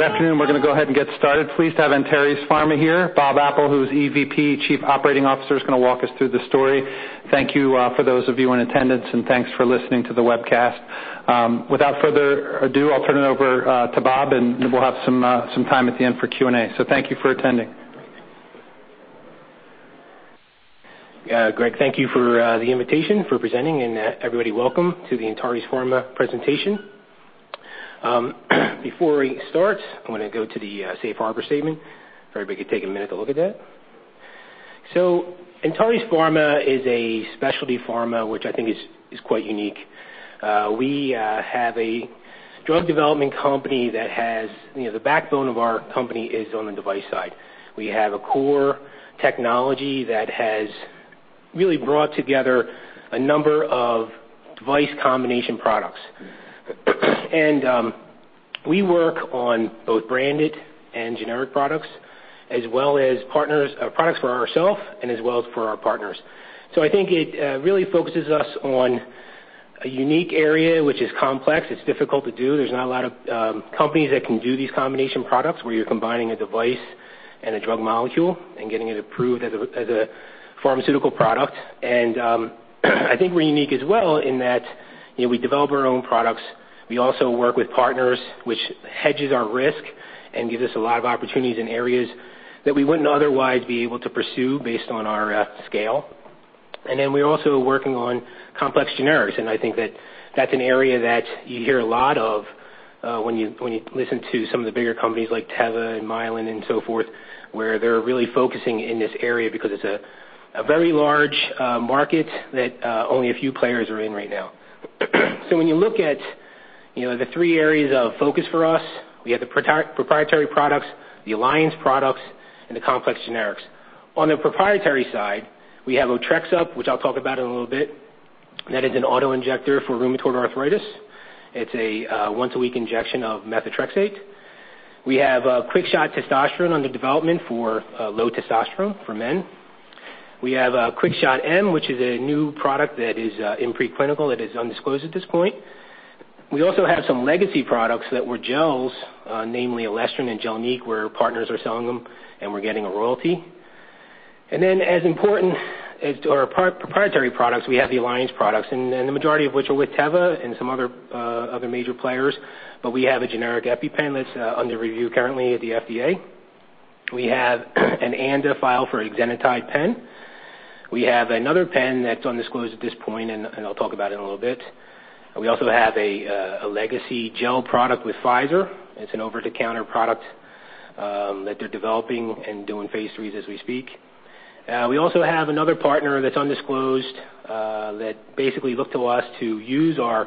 afternoon. We're going to go ahead and get started. Pleased to have Antares Pharma here. Bob Apple, who's EVP, Chief Operating Officer, is going to walk us through the story. Thank you for those of you in attendance, and thanks for listening to the webcast. Without further ado, I'll turn it over to Bob, and we'll have some time at the end for Q&A. So thank you for attending. Greg, thank you for the invitation, for presenting, and everybody welcome to the Antares Pharma presentation. Before we start, I'm going to go to the safe harbor statement. If everybody could take a minute to look at that. So Antares Pharma is a specialty pharma, which I think is quite unique. We have a drug development company that has, the backbone of our company is on the device side. We have a core technology that has really brought together a number of device combination products. And we work on both branded and generic products, as well as products for ourselves and as well as for our partners. So I think it really focuses us on a unique area, which is complex. It's difficult to do. There's not a lot of companies that can do these combination products where you're combining a device and a drug molecule and getting it approved as a pharmaceutical product. And I think we're unique as well in that we develop our own products. We also work with partners, which hedges our risk and gives us a lot of opportunities in areas that we wouldn't otherwise be able to pursue based on our scale. And then we're also working on complex generics, and I think that that's an area that you hear a lot of when you listen to some of the bigger companies like Teva and Mylan and so forth, where they're really focusing in this area because it's a very large market that only a few players are in right now. So when you look at the three areas of focus for us, we have the proprietary products, the alliance products, and the complex generics. On the proprietary side, we have Otrexup, which I'll talk about in a little bit. That is an auto-injector for rheumatoid arthritis. It's a once-a-week injection of methotrexate. We have QuickShot Testosterone under development for low testosterone for men. We have QuickShot M, which is a new product that is in preclinical that is undisclosed at this point. We also have some legacy products that were gels, namely Elestrin and Gelneek, where partners are selling them and we're getting a royalty. And then as important as to our proprietary products, we have the alliance products, and the majority of which are with Teva and some other major players. But we have a generic EpiPen that's under review currently at the FDA. We have an ANDA file for exenatide pen. We have another pen that's undisclosed at this point, and I'll talk about it in a little bit. We also have a legacy gel product with Pfizer. It's an over-the-counter product that they're developing and doing phase 3s as we speak. We also have another partner that's undisclosed that basically look to us to use our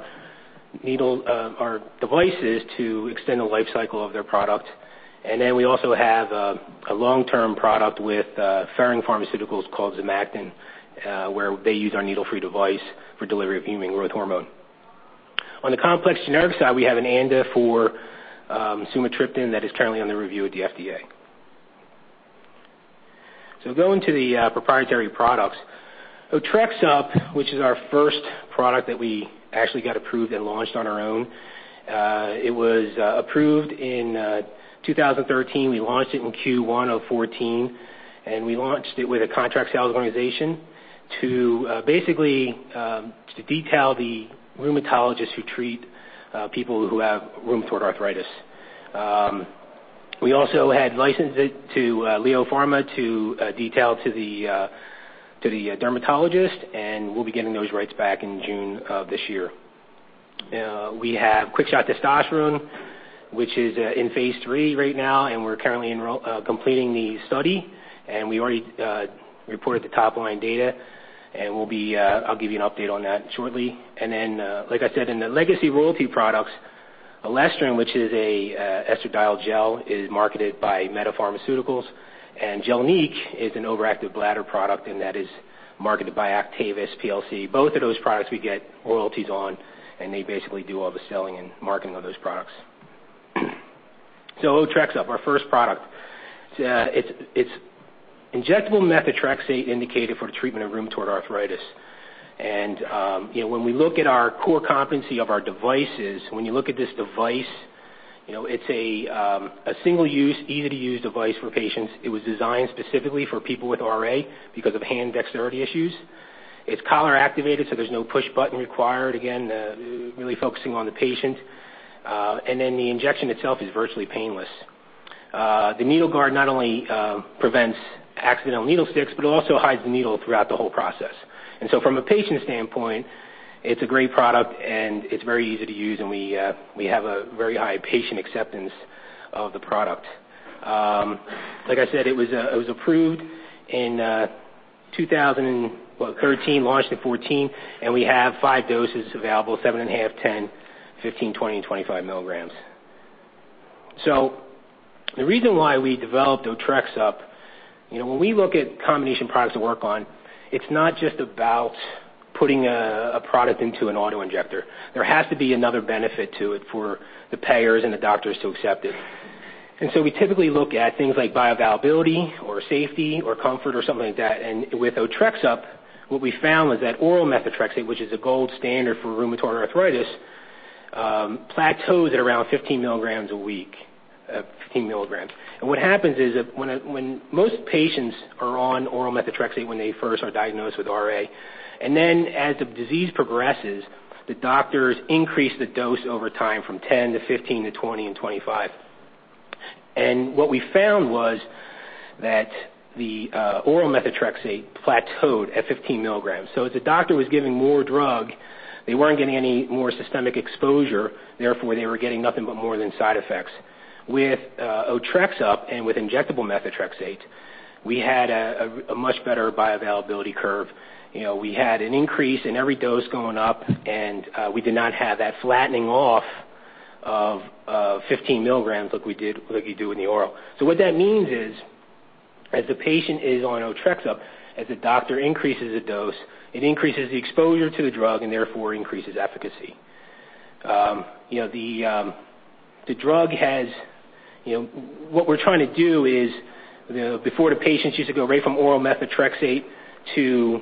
devices to extend the life cycle of their product. And then we also have a long-term product with Ferring Pharmaceuticals called Zamactin, where they use our needle-free device for delivery of human growth hormone. On the complex generic side, we have an ANDA for sumatriptan that is currently under review at the FDA. So going to the proprietary products, Otrexup, which is our first product that we actually got approved and launched on our own. It was approved in 2013. We launched it in Q1 of 14, and we launched it with a contract sales organization to basically to detail the rheumatologists who treat people who have rheumatoid arthritis. We also had licensed it to Leo Pharma to detail to the dermatologist, and we'll be getting those rights back in June of this year. We have QuickShot Testosterone, which is in phase 3 right now, and we're currently completing the study, and we already reported the top-line data. And I'll give you an update on that shortly. And then, like I said, in the legacy royalty products, Elestrin, which is a estradiol gel, is marketed by Meta Pharmaceuticals, and Gelneek is an overactive bladder product, and that is marketed by Actavis PLC. Both of those products we get royalties on, and they basically do all the selling and marketing of those products. So Otrexup, our first product, it's injectable methotrexate indicated for the treatment of rheumatoid arthritis. And, when we look at our core competency of our devices, when you look at this device, It's a single-use, easy-to-use device for patients. It was designed specifically for people with RA because of hand dexterity issues. It's collar activated, so there's no push button required. Again, really focusing on the patient. And then the injection itself is virtually painless. The needle guard not only prevents accidental needle sticks, but it also hides the needle throughout the whole process. And so from a patient standpoint, it's a great product, and it's very easy to use, and we have a very high patient acceptance of the product. Like I said, it was approved in 2013, launched in 14, and we have 5 doses available, 7.5, 10, 15, 20, and 25 milligrams. So the reason why we developed Otrexup, when we look at combination products to work on, it's not just about putting a product into an auto-injector. There has to be another benefit to it for the payers and the doctors to accept it. And so we typically look at things like bioavailability or safety or comfort or something like that. And with Otrexup, what we found was that oral methotrexate, which is a gold standard for rheumatoid arthritis, plateaus at around 15 milligrams a week. 15 milligrams. And what happens is that when most patients are on oral methotrexate when they first are diagnosed with RA, and then as the disease progresses, the doctors increase the dose over time from 10 to 15 to 20 and 25. And what we found was that the oral methotrexate plateaued at 15 milligrams. So as the doctor was giving more drug, they weren't getting any more systemic exposure, therefore they were getting nothing but more than side effects. With Otrexup and with injectable methotrexate, we had a much better bioavailability curve. We had an increase in every dose going up, and we did not have that flattening off of 15 milligrams like you do in the oral. So what that means is, as the patient is on Otrexup, as the doctor increases the dose, it increases the exposure to the drug and therefore increases efficacy. The drug has, what we're trying to do is, before the patients used to go right from oral methotrexate to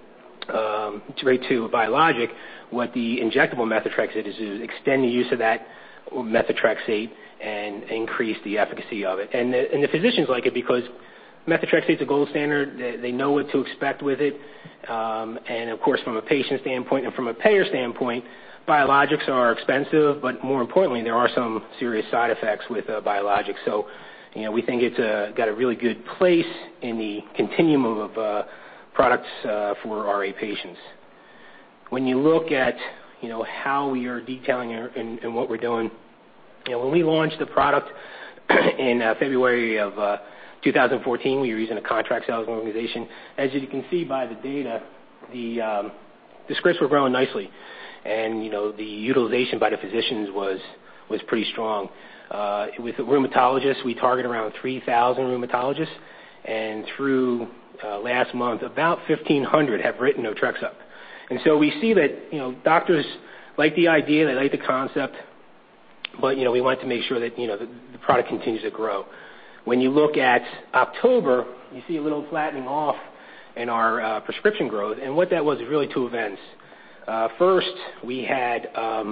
a biologic, what the injectable methotrexate is extend the use of that methotrexate and increase the efficacy of it. And the physicians like it because methotrexate is a gold standard. They know what to expect with it. And, of course, from a patient standpoint and from a payer standpoint, biologics are expensive, but more importantly, there are some serious side effects with biologics. So, we think it's got a really good place in the continuum of products for RA patients. When you look at, how we are detailing and what we're doing, when we launched the product in February of 2014, we were using a contract sales organization. As you can see by the data, the scripts were growing nicely. And, the utilization by the physicians was pretty strong. With the rheumatologists, we target around 3,000 rheumatologists. And through last month, about 1,500 have written Otrexup. And so we see that, doctors like the idea, they like the concept, but, we want to make sure that, the product continues to grow. When you look at October, you see a little flattening off in our prescription growth. And what that was really 2 events. First, we had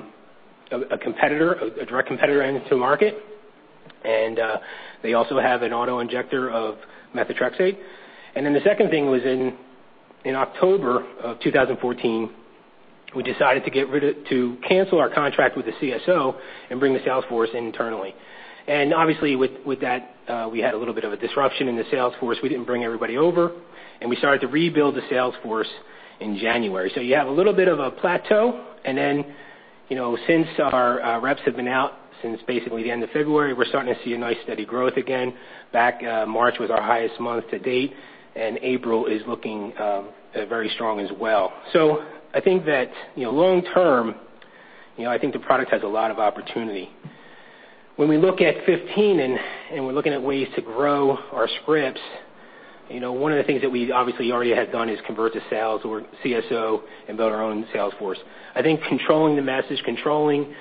a competitor, a direct competitor into the market, and they also have an auto-injector of methotrexate. And then the second thing was in October of 2014, we decided to cancel our contract with the CSO and bring the sales force in internally. And obviously with that, we had a little bit of a disruption in the sales force. We didn't bring everybody over, and we started to rebuild the sales force in January. So you have a little bit of a plateau, and then, since our reps have been out since basically the end of February, we're starting to see a nice steady growth again. Back March was our highest month to date, and April is looking very strong as well. So I think that, long term, I think the product has a lot of opportunity. When we look at 15 and we're looking at ways to grow our scripts, one of the things that we obviously already had done is convert to sales or CSO and build our own sales force. I think controlling the message, controlling,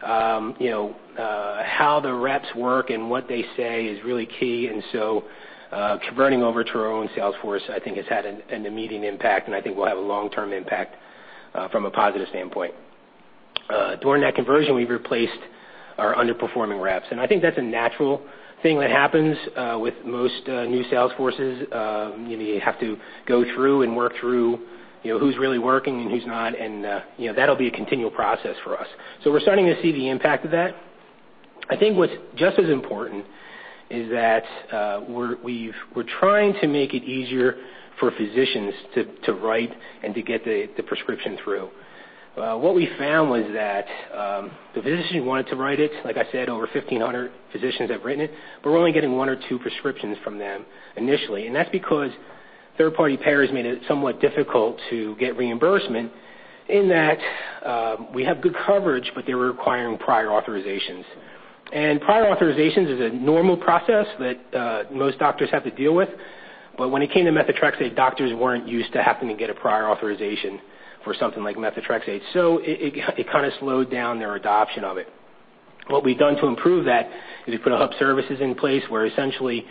how the reps work and what they say is really key. And so converting over to our own sales force, I think, has had an immediate impact, and I think will have a long-term impact from a positive standpoint. During that conversion, we replaced our underperforming reps. And I think that's a natural thing that happens with most new sales forces. You have to go through and work through who's really working and who's not, and that'll be a continual process for us. So we're starting to see the impact of that. I think what's just as important is that we're trying to make it easier for physicians to write and to get the prescription through. What we found was that the physicians wanted to write it. Like I said, over 1,500 physicians have written it, but we're only getting 1 or 2 prescriptions from them initially, and that's because third-party payers made it somewhat difficult to get reimbursement in that we have good coverage, but they were requiring prior authorizations. And prior authorizations is a normal process that most doctors have to deal with, but when it came to methotrexate, doctors weren't used to having to get a prior authorization for something like methotrexate, so it kind of slowed down their adoption of it. What we've done to improve that is we put a hub services in place where essentially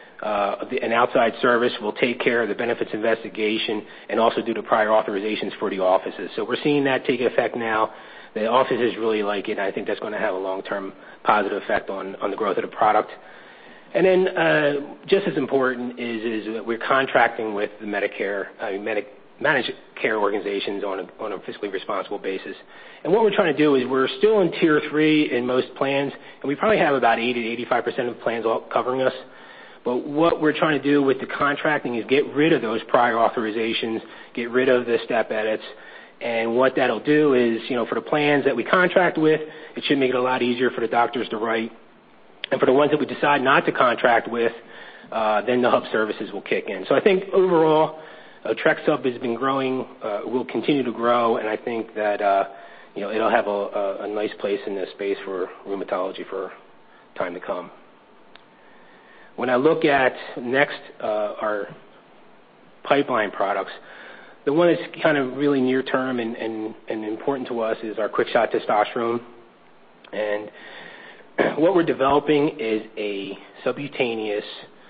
an outside service will take care of the benefits investigation and also do the prior authorizations for the offices. So we're seeing that take effect now. The offices really like it, and I think that's going to have a long-term positive effect on the growth of the product. And then just as important is that we're contracting with the managed care organizations on a fiscally responsible basis. And what we're trying to do is we're still in Tier 3 in most plans, and we probably have about 80 to 85% of plans all covering us. But what we're trying to do with the contracting is get rid of those prior authorizations, get rid of the step edits, and what that'll do is, for the plans that we contract with, it should make it a lot easier for the doctors to write. And for the ones that we decide not to contract with, then the hub services will kick in. So I think overall, TrexHub has been growing, will continue to grow, and I think that it'll have a nice place in this space for rheumatology for time to come. When I look at next our pipeline products, the one that's kind of really near term and important to us is our QuickShot Testosterone. And what we're developing is a subcutaneous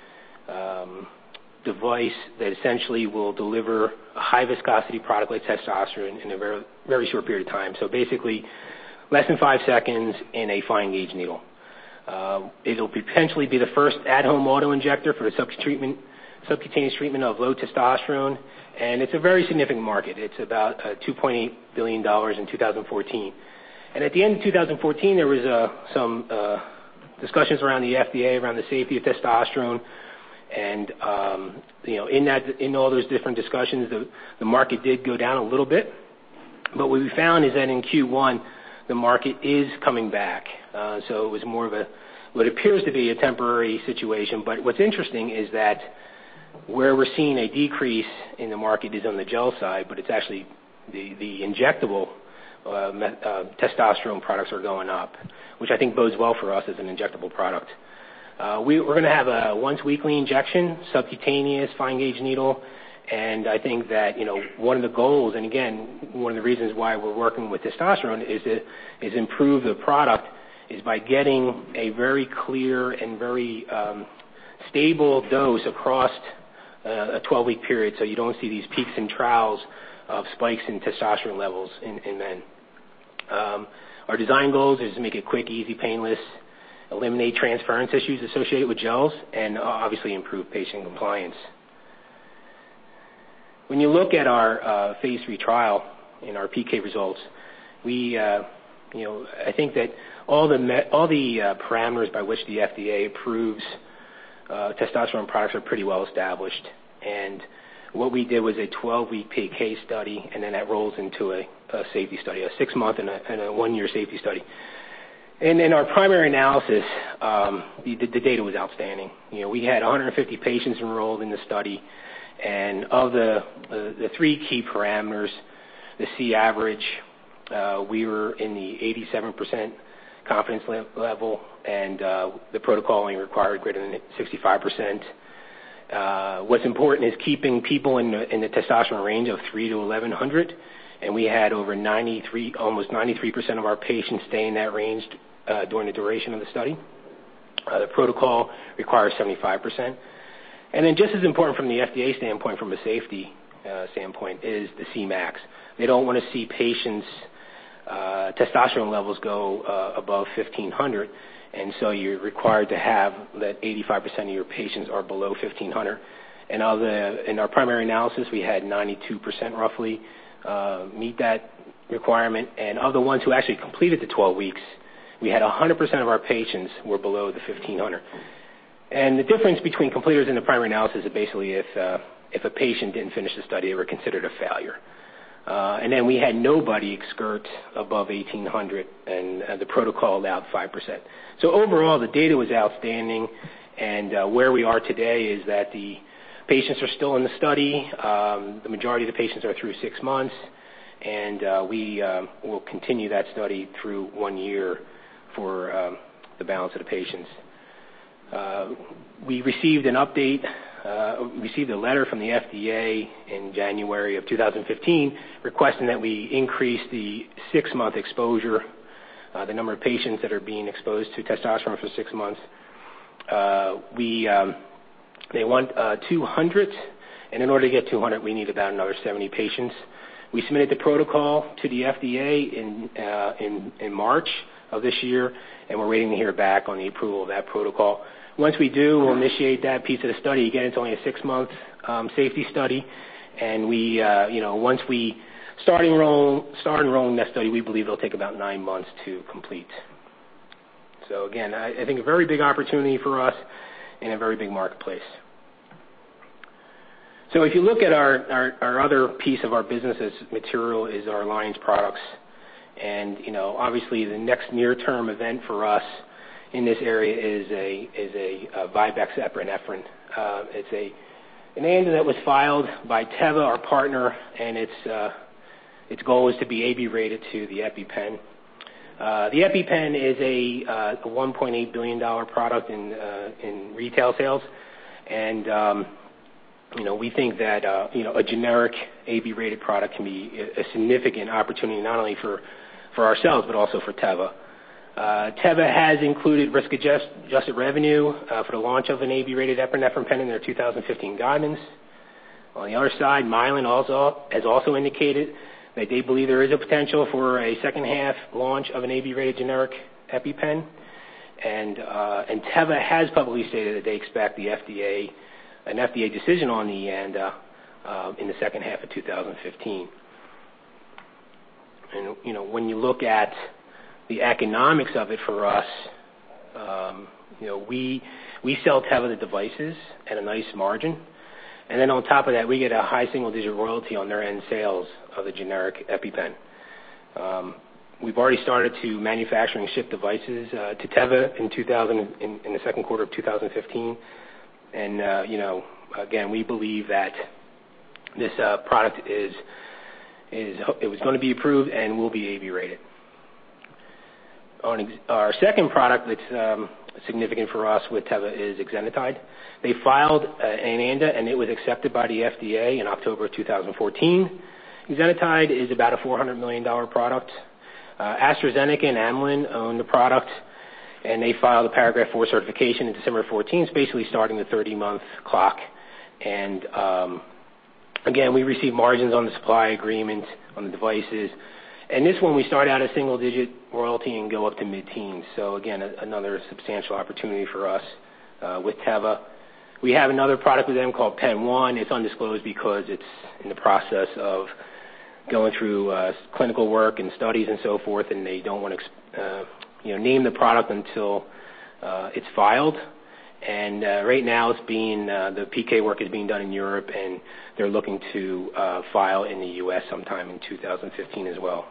device that essentially will deliver a high viscosity product like testosterone in a very, very short period of time. So basically less than 5 seconds in a fine gauge needle. It'll potentially be the first at-home auto-injector for the subcutaneous treatment of low testosterone, and it's a very significant market. It's about $2.8 billion in 2014. And at the end of 2014, there was some discussions around the FDA around the safety of testosterone, and in all those different discussions, the market did go down a little bit. But what we found is that in Q1, the market is coming back. So it was more of what appears to be a temporary situation. But what's interesting is that where we're seeing a decrease in the market is on the gel side, but it's actually the injectable testosterone products are going up, which I think bodes well for us as an injectable product. We're going to have a once-weekly injection, subcutaneous fine gauge needle, and I think that one of the goals, and again, one of the reasons why we're working with testosterone is improve the product, is by getting a very clear and very stable dose across a 12-week period, so you don't see these peaks and troughs of spikes in testosterone levels in men. Our design goals is to make it quick, easy, painless, eliminate transference issues associated with gels, and obviously improve patient compliance. When you look at our phase 3 trial in our PK results, I think that all the parameters by which the FDA approves testosterone products are pretty well established. And what we did was a 12-week PK study, and then that rolls into a safety study, a 6-month and a 1-year safety study. And in our primary analysis, the data was outstanding. We had 150 patients enrolled in the study, and of the 3 key parameters, the C average, we were in the 87% confidence level, and the protocol only required greater than 65%. What's important is keeping people in the testosterone range of 3 to 1100, and we had almost 93% of our patients stay in that range during the duration of the study. The protocol requires 75%. And then just as important from the FDA standpoint, from a safety standpoint, is the Cmax. They don't want to see patients testosterone levels go above 1,500, and so you're required to have that 85% of your patients are below 1,500. And in our primary analysis, we had 92% roughly meet that requirement. And of the ones who actually completed the 12 weeks, we had 100% of our patients were below the 1,500. And the difference between completers and the primary analysis is basically if a patient didn't finish the study, they were considered a failure. And then we had nobody excurt above 1,800, and the protocol allowed 5%. So overall, the data was outstanding, and where we are today is that the patients are still in the study. The majority of the patients are through 6 months, and we will continue that study through 1 year for the balance of the patients. We received an update. Received a letter from the FDA in January of 2015 requesting that we increase the 6-month exposure, the number of patients that are being exposed to testosterone for 6 months. They want 200, and in order to get 200, we need about another 70 patients. We submitted the protocol to the FDA in March of this year, and we're waiting to hear back on the approval of that protocol. Once we do, we'll initiate that piece of the study. Again, it's only a 6-month safety study, and we, once we start enrolling that study, we believe it'll take about 9 months to complete. So again, I think a very big opportunity for us in a very big marketplace. So if you look at our other piece of our business as material is our Alliance products, and obviously the next near-term event for us in this area is a Vibex epinephrine. It's an ANDA that was filed by Teva, our partner, and its goal is to be AB rated to the EpiPen. The EpiPen is a $1.8 billion product in retail sales, and we think that a generic AB rated product can be a significant opportunity not only for ourselves but also for Teva. Teva has included risk-adjusted revenue for the launch of an AB-rated epinephrine pen in their 2015 guidance. On the other side, Mylan has also indicated that they believe there is a potential for a second-half launch of an AB-rated generic EpiPen, and Teva has publicly stated that they expect an FDA decision on the ANDA in the second half of 2015. And when you look at the economics of it for us, we sell Teva the devices at a nice margin, and then on top of that, we get a high single-digit royalty on their end sales of the generic EpiPen. We've already started to manufacture and ship devices to Teva in the second quarter of 2015, and again, we believe that this product it was going to be approved and will be AB rated. Our second product that's significant for us with Teva is exenatide. They filed an ANDA, and it was accepted by the FDA in October of 2014. Exenatide is about a $400 million product. AstraZeneca and Amylin own the product, and they filed a Paragraph 4 certification in December 14, basically starting the 30-month clock. And again, we receive margins on the supply agreement on the devices. And this one, we start out a single-digit royalty and go up to mid-teens. So again, another substantial opportunity for us with Teva. We have another product with them called Pen 1. It's undisclosed because it's in the process of going through clinical work and studies and so forth, and they don't want to name the product until it's filed. And right now, the PK work is being done in Europe, and they're looking to file in the U.S. sometime in 2015 as well.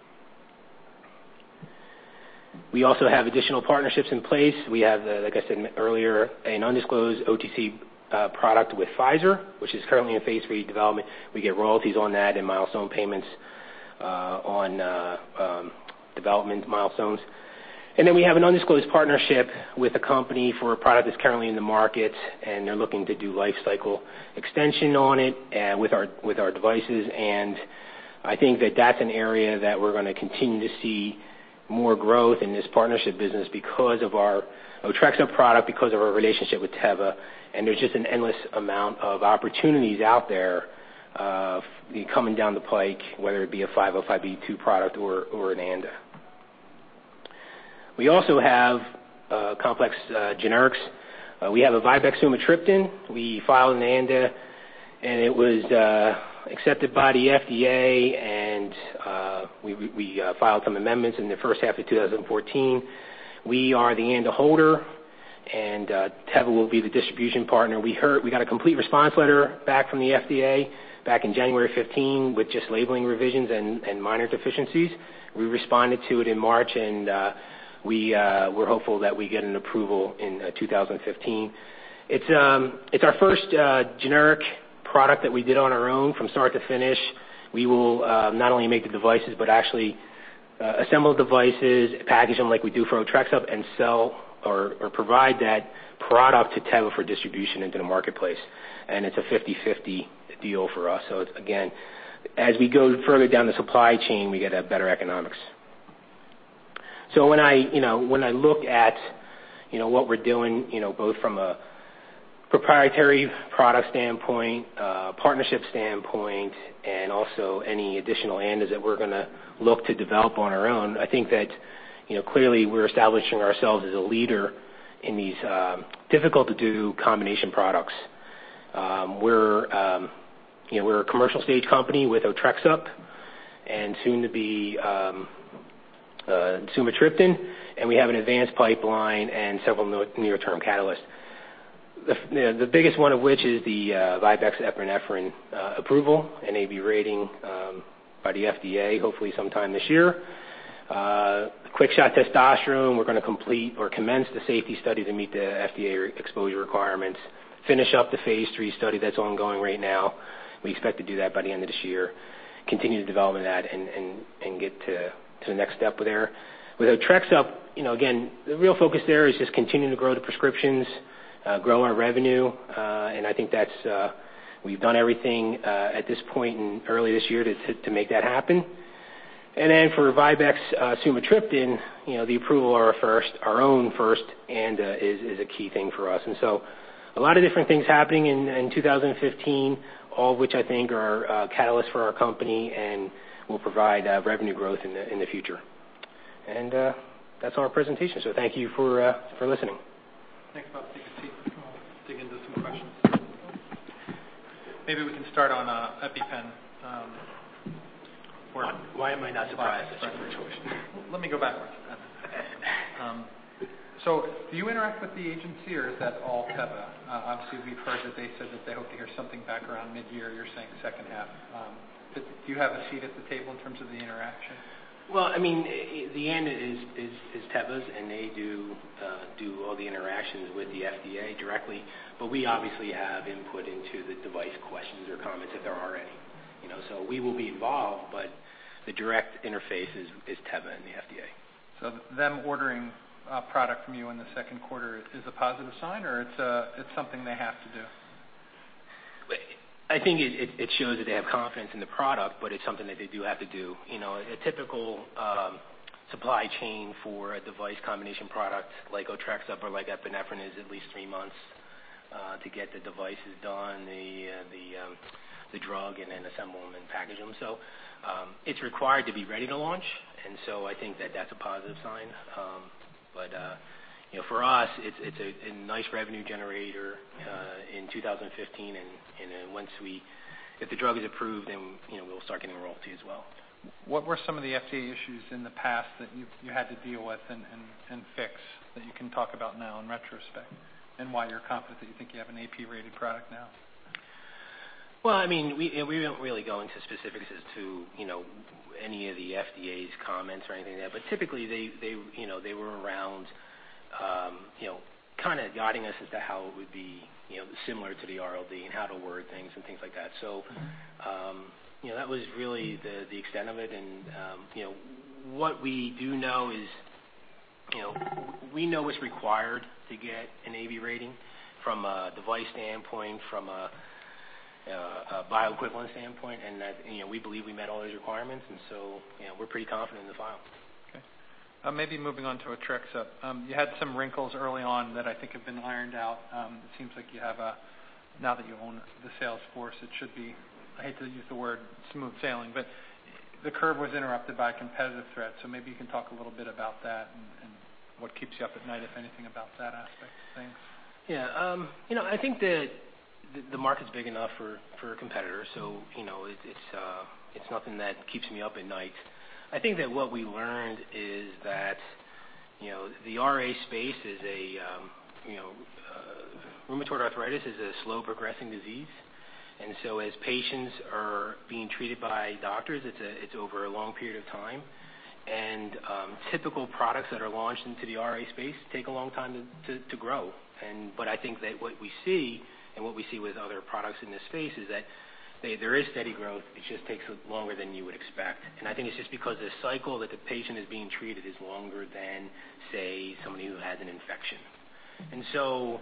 We also have additional partnerships in place. We have, like I said earlier, an undisclosed OTC product with Pfizer, which is currently in phase 3 development. We get royalties on that and milestone payments on development milestones. And then we have an undisclosed partnership with a company for a product that's currently in the market, and they're looking to do life cycle extension on it with our devices. And I think that that's an area that we're going to continue to see more growth in this partnership business because of our Otrexup product, because of our relationship with Teva, and there's just an endless amount of opportunities out there coming down the pike, whether it be a 505(b)(2) product or an ANDA. We also have complex generics. We have a Vibex sumatriptan. We filed an ANDA, and it was accepted by the FDA, and we filed some amendments in the first half of 2014. We are the ANDA holder, and Teva will be the distribution partner. We got a complete response letter back from the FDA back in January 15 with just labeling revisions and minor deficiencies. We responded to it in March, and we're hopeful that we get an approval in 2015. It's our first generic product that we did on our own from start to finish. We will not only make the devices, but actually assemble devices, package them like we do for Otrexup, and sell or provide that product to Teva for distribution into the marketplace. And it's a 50-50 deal for us. So again, as we go further down the supply chain, we get a better economics. So when I look at what we're doing, both from a proprietary product standpoint, partnership standpoint, and also any additional ANDAs that we're going to look to develop on our own, I think that clearly we're establishing ourselves as a leader in these difficult to do combination products. We're a commercial stage company with Otrexup and soon to be sumatriptan, and we have an advanced pipeline and several near-term catalysts. The biggest one of which is the Vibex epinephrine approval and AB rating by the FDA, hopefully sometime this year. Quick shot testosterone, we're going to complete or commence the safety study to meet the FDA exposure requirements, finish up the phase 3 study that's ongoing right now. We expect to do that by the end of this year, continue the development of that, and get to the next step there. With Otrexup, again, the real focus there is just continuing to grow the prescriptions, grow our revenue, and I think that's we've done everything at this point in early this year to make that happen. And then for Vibex sumatriptan, the approval of our own first ANDA is a key thing for us. And so a lot of different things happening in 2015, all of which I think are catalysts for our company and will provide revenue growth in the future. And that's our presentation. So thank you for listening. Thanks, Bob. Take a seat. We'll dig into some questions. Maybe we can start on EpiPen. Why am I not surprised? That's your first question. Let me go backwards. So do you interact with the agency, or is that all Teva? Obviously, we've heard that they said that they hope to hear something back around mid-year. You're saying second half. Do you have a seat at the table in terms of the interaction? Well, I mean, the end is Teva's, and they do all the interactions with the FDA directly. But we obviously have input into the device questions or comments if there are any. So we will be involved, but the direct interface is Teva and the FDA. So them ordering a product from you in the second quarter is a positive sign, or it's something they have to do? I think it shows that they have confidence in the product, but it's something that they do have to do. A typical supply chain for a device combination product like Otrexup or like epinephrine is at least 3 months to get the devices done, the drug, and then assemble them and package them. So it's required to be ready to launch, and so I think that that's a positive sign. But for us, it's a nice revenue generator in 2015, and once if the drug is approved, then we'll start getting royalty as well. What were some of the FDA issues in the past that you had to deal with and fix that you can talk about now in retrospect, and why you're confident that you think you have an AP-rated product now? Well, I mean, we don't really go into specifics as to any of the FDA's comments or anything like that, but typically they were around kind of guiding us as to how it would be similar to the RLD and how to word things and things like that. So that was really the extent of it. And what we do know is we know what's required to get an AB rating from a device standpoint, from a bioequivalent standpoint, and that we believe we met all those requirements, and so we're pretty confident in the file. Okay. Maybe moving on to Otrexup. You had some wrinkles early on that I think have been ironed out. It seems like you have now that you own the sales force, it should be I hate to use the word smooth sailing, but the curve was interrupted by a competitive threat. So maybe you can talk a little bit about that and what keeps you up at night, if anything, about that aspect of things. Yeah, I think that the market's big enough for a competitor, so it's nothing that keeps me up at night. I think that what we learned is that the RA space is rheumatoid arthritis is a slow progressing disease, and so as patients are being treated by doctors, it's over a long period of time. And typical products that are launched into the RA space take a long time to grow. But I think that what we see and what we see with other products in this space is that there is steady growth. It just takes longer than you would expect. And I think it's just because the cycle that the patient is being treated is longer than, say, somebody who has an infection. And so,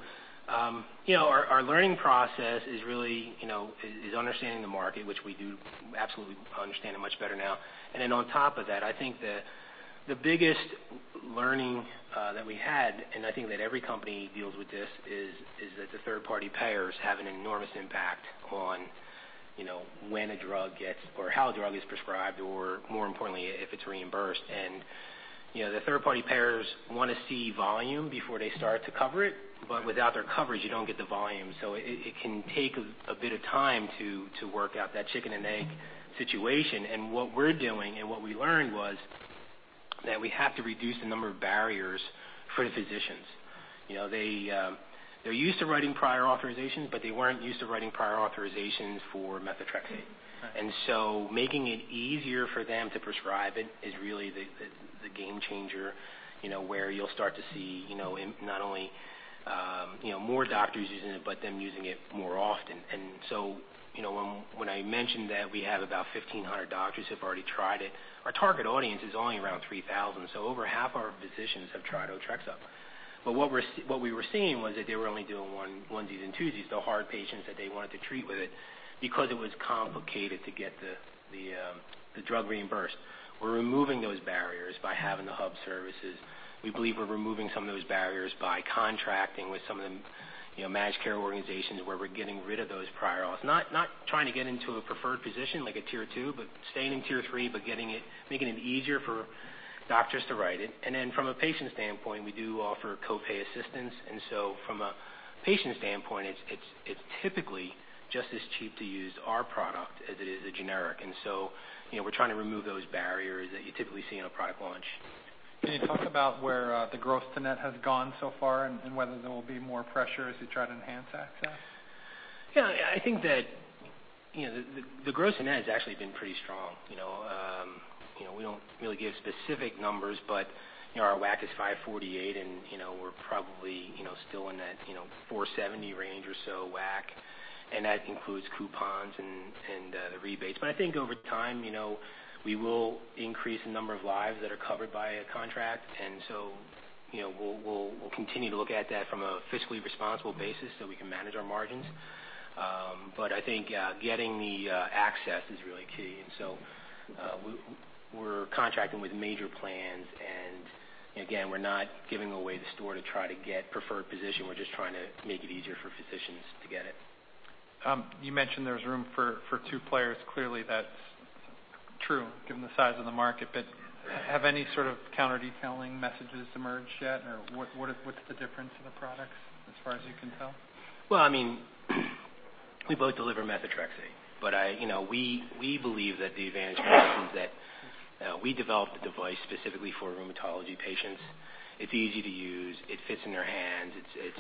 our learning process is really, is understanding the market, which we do absolutely understand it much better now. And then on top of that, I think the biggest learning that we had, and I think that every company deals with this, is that the third-party payers have an enormous impact on, when a drug gets, or how a drug is prescribed, or more importantly, if it's reimbursed. And, the third-party payers want to see volume before they start to cover it, but without their coverage, you don't get the volume. So it can take a bit of time to work out that chicken and egg situation. And what we're doing and what we learned was that we have to reduce the number of barriers for the physicians. They're used to writing prior authorizations, but they weren't used to writing prior authorizations for methotrexate. Right. And so making it easier for them to prescribe it is really the game changer, where you'll start to see, not only, more doctors using it, but them using it more often. And so, when I mentioned that we have about 1,500 doctors who have already tried it, our target audience is only around 3,000, so over half our physicians have tried Otrexup. But what we were seeing was that they were only doing onesies and twosies, the hard patients that they wanted to treat with it, because it was complicated to get the drug reimbursed. We're removing those barriers by having the hub services. We believe we're removing some of those barriers by contracting with some of the managed care organizations where we're getting rid of those prior auths. Not trying to get into a preferred position like a tier 2, but staying in tier 3, but making it easier for doctors to write it. And then from a patient standpoint, we do offer copay assistance. And so from a patient standpoint, it's typically just as cheap to use our product as it is a generic. And so, we're trying to remove those barriers that you typically see in a product launch. Can you talk about where the growth to net has gone so far and whether there will be more pressure as you try to enhance access? Yeah, I think that, the growth to net has actually been pretty strong. We don't really give specific numbers, but, our WAC is 548, and, we're probably, still in that, 470 range or so WAC. And that includes coupons and the rebates. But I think over time, we will increase the number of lives that are covered by a contract, and so, we'll continue to look at that from a fiscally responsible basis so we can manage our margins. But I think getting the access is really key, and so we're contracting with major plans, and again, we're not giving away the store to try to get preferred position. We're just trying to make it easier for physicians to get it. You mentioned there's room for two players. Clearly, that's true given the size of the market. But have any sort of counter-detailing messages emerged yet, or what's the difference in the products as far as you can tell? Well, we both deliver methotrexate, but we believe that the advantage for us is that we developed the device specifically for rheumatology patients. It's easy to use. It fits in their hands.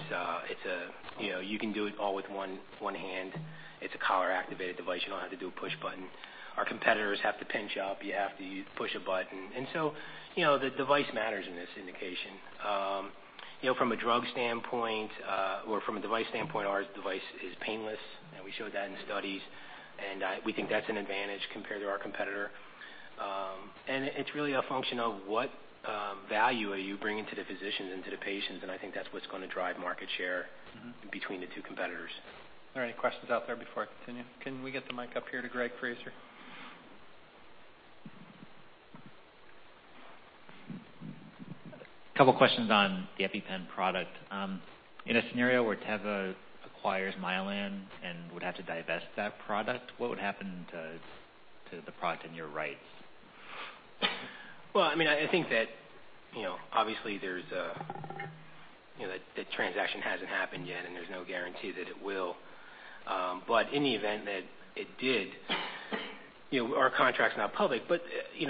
You can do it all with one hand. It's a collar-activated device. You don't have to do a push button. Our competitors have to pinch up. You have to push a button. And so, the device matters in this indication. From a drug standpoint, or from a device standpoint, our device is painless, and we showed that in studies. And we think that's an advantage compared to our competitor. And it's really a function of what value are you bringing to the physicians and to the patients, and I think that's what's going to drive market share between the two competitors. Are there any questions out there before I continue? Can we get the mic up here to Greg Fraser? A couple questions on the EpiPen product. In a scenario where Teva acquires Mylan and would have to divest that product, what would happen to the product and your rights? Well, I mean, I think that, obviously there's that transaction hasn't happened yet, and there's no guarantee that it will. But in the event that it did, our contract's not public, but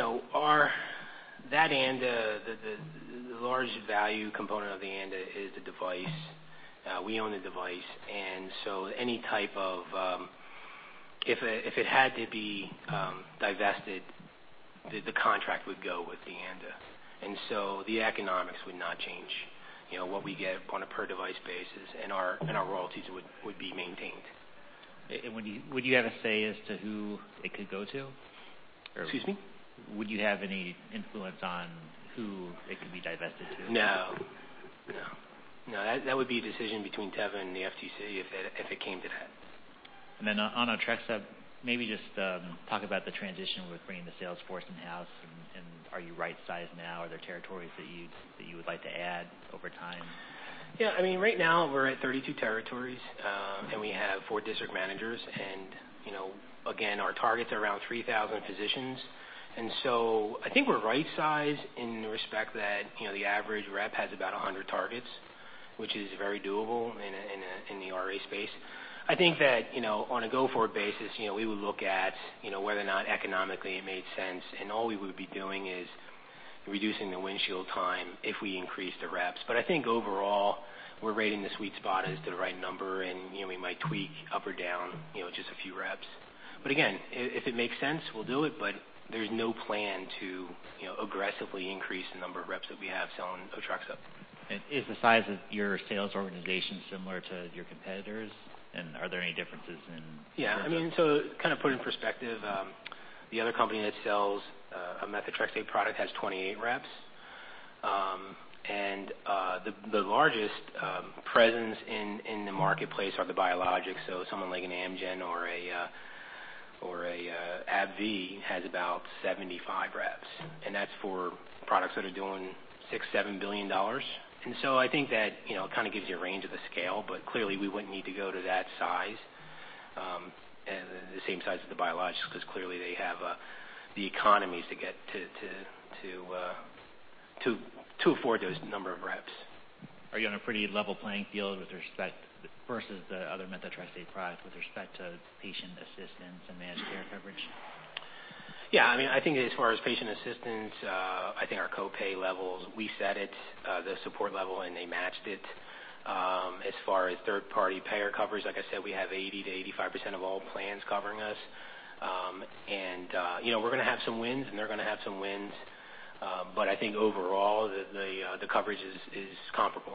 that ANDA, the large value component of the ANDA is the device. We own the device, and so any type of if it had to be divested, the contract would go with the ANDA, and so the economics would not change. What we get on a per device basis, and our royalties would be maintained. And would you have a say as to who it could go to? Or Excuse me? Would you have any influence on who it could be divested to? No. That would be a decision between Teva and the FTC if it came to that. And then on Otrexup, maybe just talk about the transition with bringing the sales force in-house, and are you right-sized now? Are there territories that you would like to add over time? Yeah, I mean, right now we're at 32 territories, and we have 4 district managers, and, again, our targets are around 3,000 physicians. And so I think we're right-sized in the respect that, the average rep has about 100 targets, which is very doable in the RA space. I think that, on a go-forward basis, we would look at, whether or not economically it made sense, and all we would be doing is reducing the windshield time if we increase the reps. But I think overall, we're rating the sweet spot as to the right number, and, we might tweak up or down, just a few reps. But again, if it makes sense, we'll do it, but there's no plan to, aggressively increase the number of reps that we have selling Otrexup. And is the size of your sales organization similar to your competitors? And are there any differences in... Yeah, I mean, so kind of put in perspective, the other company that sells a methotrexate product has 28 reps. And the largest presence in the marketplace are the biologics. So someone like an Amgen or a AbbVie has about 75 reps, and that's for products that are doing $6-7 billion. And so I think that it kind of gives you a range of the scale, but clearly we wouldn't need to go to that size, and the same size as the biologics, because clearly they have the economies to get to afford those number of reps. Are you on a pretty level playing field with respect versus the other methotrexate product with respect to patient assistance and managed care coverage? Yeah, I mean, I think as far as patient assistance, I think our copay levels, we set it, the support level, and they matched it. As far as third-party payer coverage, like I said, we have 80 to 85% of all plans covering us. We're going to have some wins, and they're going to have some wins. But I think overall, the coverage is comparable.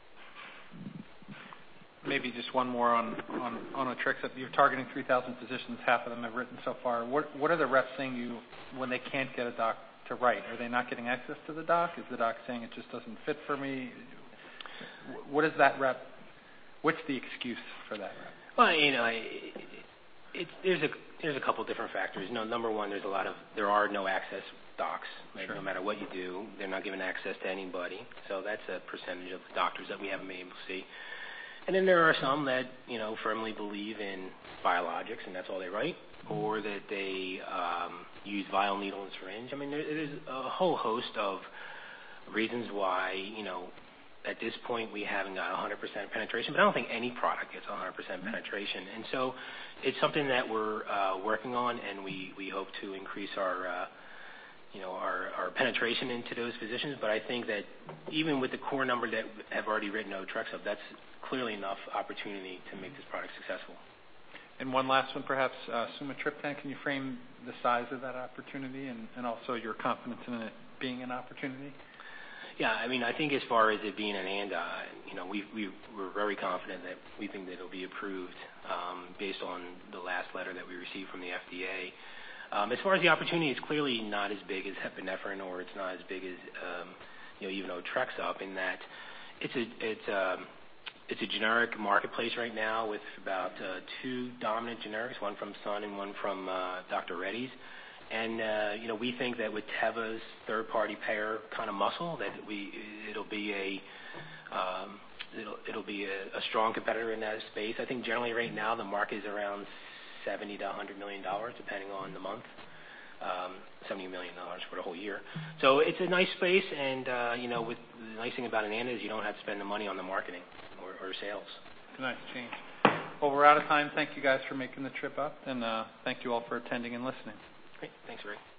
Maybe just one more on Otrexup. You're targeting 3,000 physicians. Half of them have written so far. What are the reps saying you when they can't get a doc to write? Are they not getting access to the doc? Is the doc saying it just doesn't fit for me? What is that rep? What's the excuse for that rep? Well, there's a couple different factors. Number one, there are no access docs. Right? Sure. No matter what you do, they're not giving access to anybody. So that's a percentage of the doctors that we haven't been able to see. And then there are some that, firmly believe in biologics, and that's all they write, or that they use vial, needle, and syringe. I mean, there's a whole host of reasons why, at this point we haven't got 100% penetration, but I don't think any product gets 100% penetration. And so it's something that we're working on, and we hope to increase our penetration into those physicians. But I think that even with the core number that have already written Otrexup, that's clearly enough opportunity to make this product successful. And one last one, perhaps, sumatriptan. Can you frame the size of that opportunity and also your confidence in it being an opportunity? Yeah, I mean, I think as far as it being an ANDA, we're very confident that we think that it'll be approved based on the last letter that we received from the FDA. As far as the opportunity, it's clearly not as big as epinephrine, or it's not as big as even Otrexup, in that it's a generic marketplace right now with about 2 dominant generics, one from Sun and one from Dr. Reddy's. And we think that with Teva's third-party payer kind of muscle, that it'll be it'll be a strong competitor in that space. I think generally right now the market is around $70 to $100 million, depending on the month. $70 million for the whole year. So it's a nice space, and with the nice thing about Ananda is you don't have to spend the money on the marketing or sales. It's a nice change. Well, we're out of time. Thank you guys for making the trip up, and thank you all for attending and listening. Great. Thanks, Rick.